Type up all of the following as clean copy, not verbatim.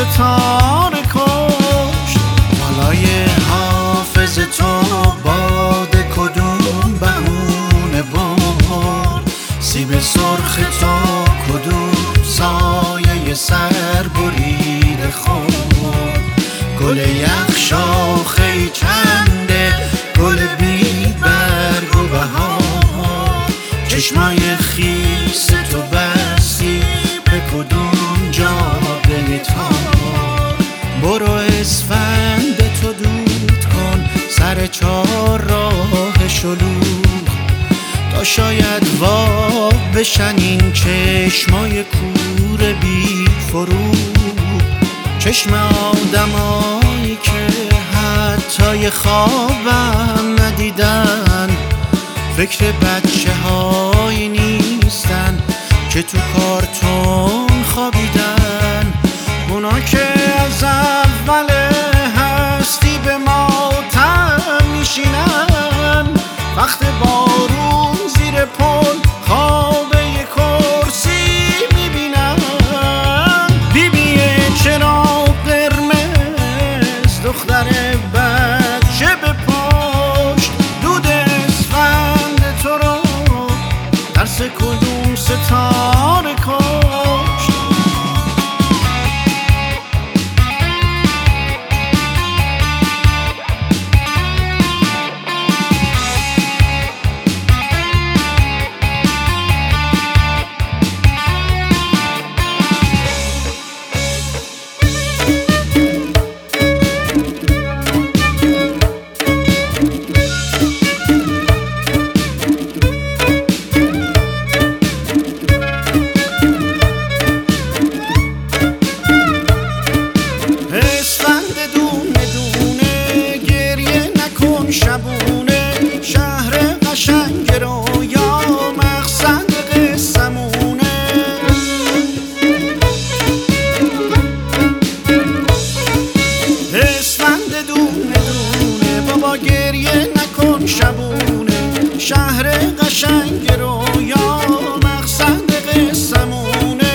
ستاره کشت. بالای حافظ تو باد کدوم بهونه برد، سیب سرخ تو کدوم سایه سر برید خورد. گل یخ شاخه چنده، گل بی برگ و بهار، چشمای خیس تو بستی به کدوم جاده تار. برو اسفند تو دود کن سر چار راه شلوغ، تا شاید واب بشن این چشمای کور بی فروغ. چشم آدمایی که حتی یه خوابم ندیدن، فکر بچه هایی نیستن که تو کارتون خوابیدن. اونا که از اول هستی به ماتم میشینن، وقت بارون زیر پل خواب یه کرسی میبینن. بیبیه چراغ قرمز دختر بچه به پشت، دود اسفند تو رو ترس کدوم ستاره کشت. شبونه شهر قشنگ رویا مقصد قصمونه. اسفند دونه دونه بابا گریه نکن شبونه، شهر قشنگ رویا مقصد قصمونه.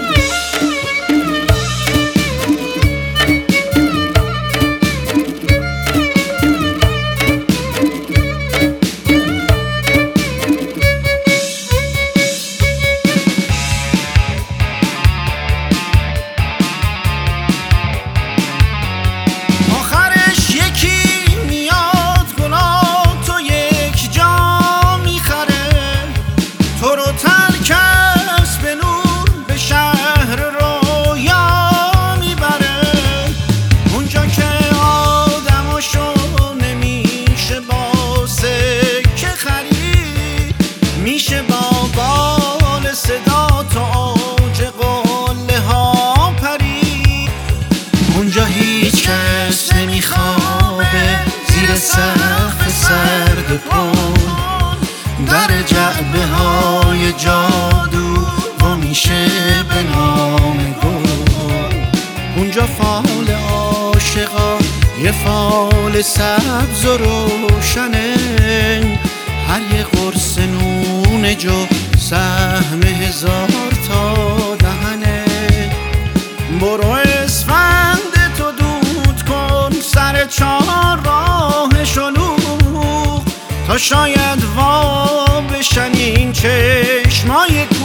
میشه با بال صدا تا اوج قله ها پرید. اونجا هیچ کس نمیخوابه زیر سقف سرد پل، در جعبه های جادو و میشه به نام گل. اونجا فال عاشقا یه فال سبز و روشنه، هر یه قرص نون جو سهم 1000 تا دهنه. برو اسفند تو دود کن سر چار راه شلوغ، تا شاید وا بشن این چشمای